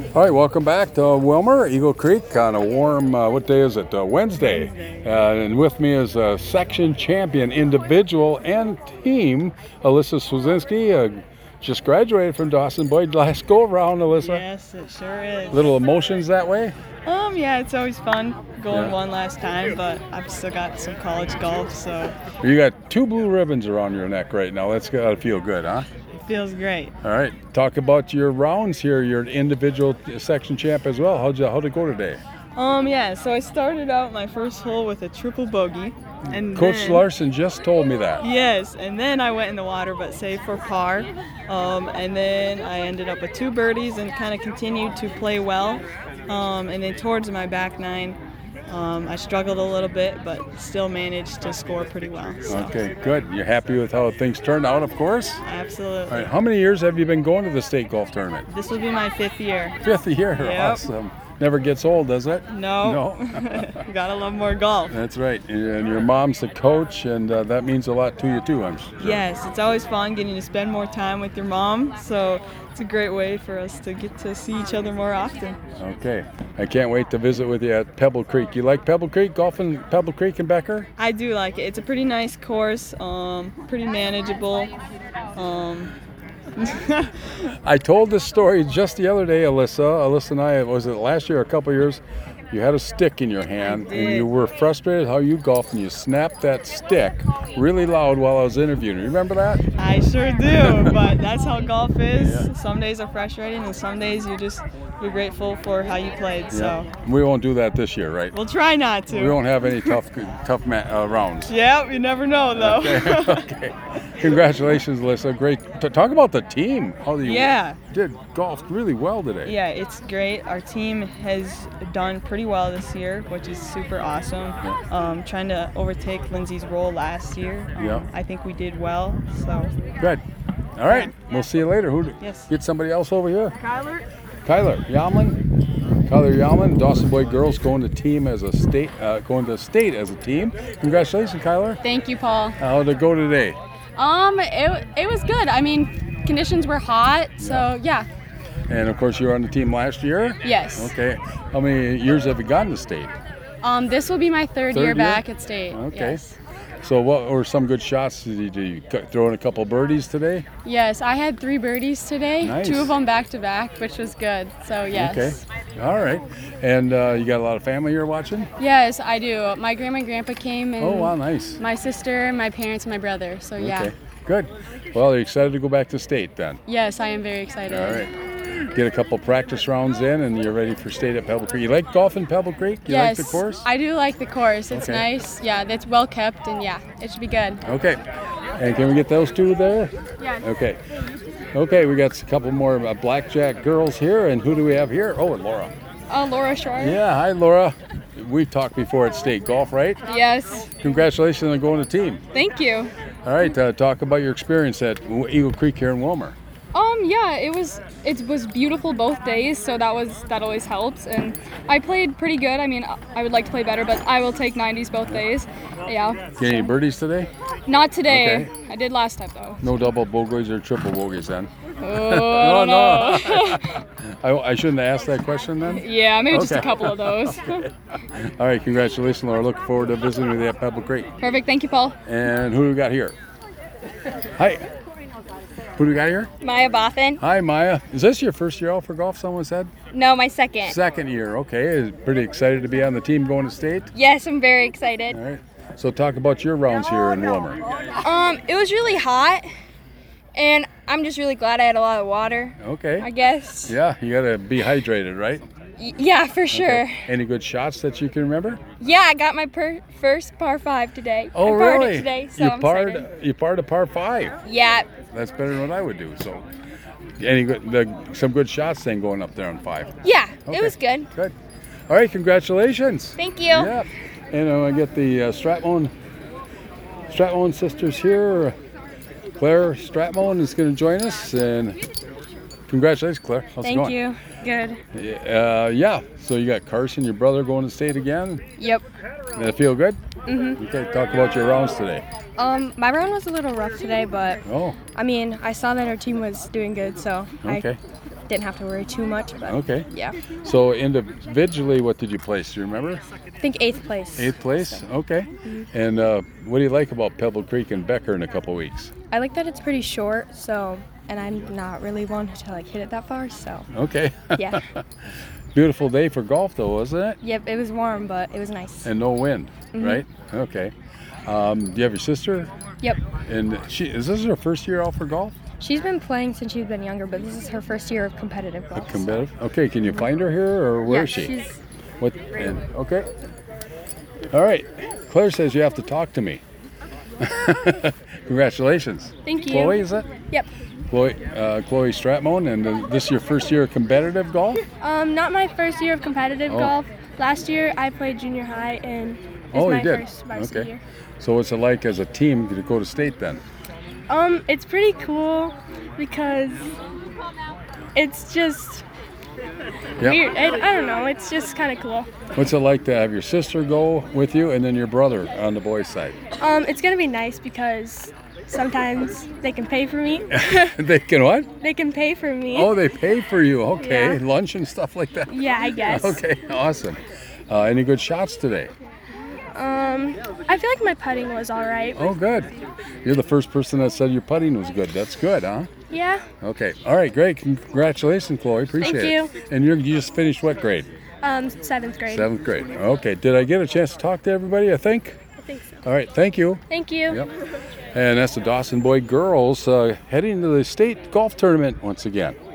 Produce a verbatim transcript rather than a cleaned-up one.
All right, welcome back to Wilmer, Eagle Creek on a warm, uh, what day is it? Uh, Wednesday. Wednesday. Uh, and with me is a section champion, individual and team, Alyssa Swazinski. Uh, just graduated from Dawson Boyd last go around, Alyssa. Yes, it sure is. Little emotions that way? Um, yeah, it's always fun going Yeah. one last time, but I've still got some college golf, so You got two blue ribbons around your neck right now. That's gotta feel good, huh? it feels great. All right, talk about your rounds here. You're an individual section champ as well. How'd you, how'd it go today? Um, yeah, so I started out my first hole with a triple bogey, and Coach then, Larson just told me that. Yes, and then I went in the water, but saved for par. Um, and then I ended up with two birdies and kind of continued to play well. Um, and then towards my back nine, um, I struggled a little bit, but still managed to score pretty well. So. Okay, good. You're happy with how things turned out, of course? Absolutely. All right, how many years have you been going to the state golf tournament? This will be my fifth year. Fifth year. Yep. Awesome. Never gets old, does it? No. No. Gotta love more golf. That's right. And your mom's the coach, and uh, that means a lot to you too, I'm sure. Yes, it's always fun getting to spend more time with your mom. So it's a great way for us to get to see each other more often. Okay. I can't wait to visit with you at Pebble Creek. You like Pebble Creek, golfing Pebble Creek and Becker? I do like it. It's a pretty nice course, um, pretty manageable. Um, I told this story just the other day, Alyssa. Alyssa and I, was it last year or a couple of years? You had a stick in your hand I and did. you were frustrated how you golfed and you snapped that stick really loud while I was interviewing you. Remember that? I sure do, but that's how golf is. Yeah. Some days are frustrating, and some days you just you're grateful for how you played. So We won't do that this year, right? we'll try not to. We won't have any tough tough ma- uh, rounds. Yeah, you never know though. Okay. Okay. Congratulations, Alyssa. Great. T- talk about the team. How you Yeah. did golf really well today. Yeah, it's great. Our team has done pretty well this year, which is super awesome. Um, trying to overtake Lindsay's role last year. Um, Yeah. I think we did well. So Good. All right. We'll see you later. Who? do- Yes. Get somebody else over here. Kyler. Kyler Yamlin. Kyler Yamlin, Dawson Boyd girls going to team as a state, uh, going to state as a team. Congratulations, Kyler. Thank you, Paul. How'd it go today? Um, it, it was good. I mean, conditions were hot, so yeah. And of course, you were on the team last year. Yes. Okay. How many years have you gone to state? Um, this will be my third, Third year year? back at state. Okay. Yes. So, what were some good shots? Did you, did you cut- throw in a couple birdies today? Yes, I had three birdies today. Nice. Two of them back to back, which was good. So yes. Okay. All right. And uh, you got a lot of family here watching? Yes, I do. My grandma and grandpa came, and Oh, wow, nice. my sister, my parents, and my brother. So yeah. Okay. Good. Well, are you excited to go back to state then? Yes, I am very excited. All right. Get a couple practice rounds in, and you're ready for state at Pebble Creek. You like golf in Pebble Creek? You yes, like the course? I do like the course. It's Okay. nice. Yeah, it's well kept, and yeah, it should be good. Okay. And can we get those two there? Yes. Okay. Okay, we got a couple more uh, blackjack girls here, and who do we have here? Oh, and Laura. Uh, Laura Shar. Yeah, hi, Laura. We've talked before at state golf, right? Yes. Congratulations on going to team. Thank you. All right, uh, talk about your experience at Eagle Creek here in Wilmer. Um, yeah, it was it was beautiful both days, so that was that always helps. And I played pretty good. I mean, I would like to play better, but I will take nineties both days. Yeah. Get any birdies today? Not today. Okay. I did last time though. No double bogeys or triple bogeys then? Oh, no. I, I shouldn't have asked that question then? Yeah, maybe just a Okay. couple of those. All right, congratulations, Laura. Looking forward to visiting with you at Pebble Creek. Perfect. Thank you, Paul. And who do we got here? Hi. Who do we got here? Maya Bothan. Hi, Maya. Is this your first year out for golf, someone said? No, my second. Second year, okay. Pretty excited to be on the team going to state? Yes, I'm very excited. All right. So talk about your rounds here in Wilmer. Um, it was really hot, and I'm just really glad I had a lot of water, Okay. I guess. Yeah, you got to be hydrated, right? Y- yeah, for sure. Okay. Any good shots that you can remember? Yeah, I got my per- first par five today. Oh, I parred really? it today, so you I'm parred, excited. you parred a par five. Yeah, That's better than what I would do. So, any good, the, some good shots then going up there on five. yeah, Okay. it was good. Good. All right, congratulations. Thank you. Yeah. And uh, I get the uh, Stratmone, Stratmone sisters here. Claire Stratmone is going to join us, and congratulations, Claire. How's it Thank going? you. Good. Uh, yeah. So you got Carson, your brother, going to state again. Yep. Did it feel good? Mm-hmm. Okay. Talk about your rounds today. Um, my round was a little rough today, but Oh. I mean, I saw that our team was doing good, so Okay. I didn't have to worry too much. But Okay. yeah, So individually, what did you place? Do you remember? I think eighth place. Eighth place. Okay. And uh, what do you like about Pebble Creek and Becker in a couple weeks? I like that it's pretty short. So, and I'm not really one to like hit it that far. So Okay. yeah, Beautiful day for golf, though, wasn't it? yep. It was warm, but it was nice. And no wind, right? Okay. Um, do you have your sister? Yep. And she is this her first year out for golf? She's been playing since she's been younger, but this is her first year of competitive golf. so- Competitive. Okay. Can you find her here, or where Yeah, is she? she's What? And, okay. All right. Claire says you have to talk to me. Congratulations. Thank you. Chloe, is it? Yep. Chloe, uh, Chloe Stratmon, and uh, this is your first year of competitive golf? Um, not my first year of competitive Oh. golf. Last year I played junior high and it's Oh, you my did? first varsity Okay. year. So what's it like as a team to go to state then? Um, it's pretty cool because it's just Yep. weird. I, I don't know. It's just kind of cool. What's it like to have your sister go with you and then your brother on the boys' side? Um, it's gonna be nice because sometimes they can pay for me. They can what? They can pay for me. Oh, they pay for you. Okay. Yeah. Lunch and stuff like that? Yeah, I guess. Okay, awesome. Uh, any good shots today? Um, I feel like my putting was all right. Oh, good. You're the first person that said your putting was good. That's good, huh? Yeah. Okay. All right, great. Congratulations, Chloe. Appreciate Thank it. And you're, you just finished what grade? Um, seventh grade. Seventh grade. Okay. Did I get a chance to talk to everybody, I think? I think so. All right. Thank you. Thank you. Yep. And that's the Dawson Boy girls uh, heading to the state golf tournament once again.